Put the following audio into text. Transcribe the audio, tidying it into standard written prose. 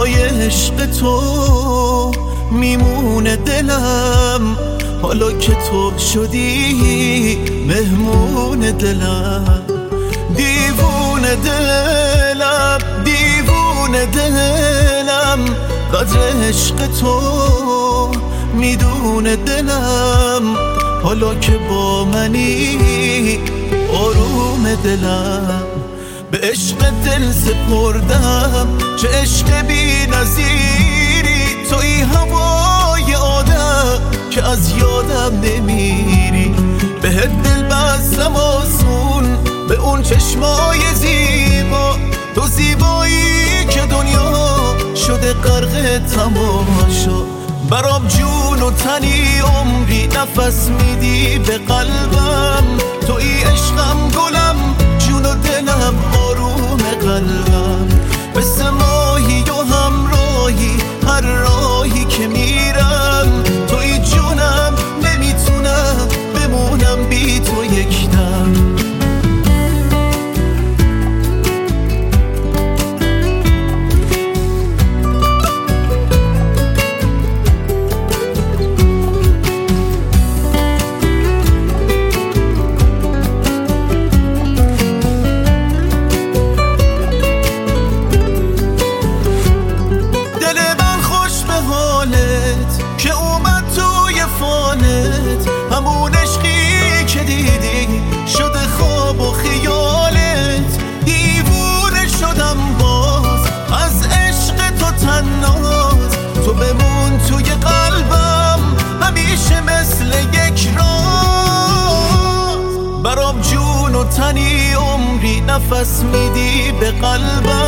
برای عشق تو میمونه دلم، حالا که تو شدی مهمون دلم. دیوونه دلم، دیوونه دلم، قدر عشق تو میدونه دلم، حالا که با منی آروم دلم. به عشق دل سپردم، چه عشق بی نظیری، توی هوای آدم که از یادم نمیری. بهت دل بستم آسون، به اون چشمای زیبا، تو زیبایی که دنیا شده غرق تماشا. برام جون و تنی عمری نفس میدی به قلبم، توی عشقم گلم، جون و دلم آروم قلبم. مثل ماهی و همراهی هر راهی که میرم، توی جونم نمیتونم بمونم بی تو یک دم. همون عشقی که دیدی شده خواب و خیالت. دیوونه شدم باز از عشق تو تناز، تو بمون توی قلبم همیشه مثل یک راز. برام جون و تنی عمری نفس میدی به قلبم،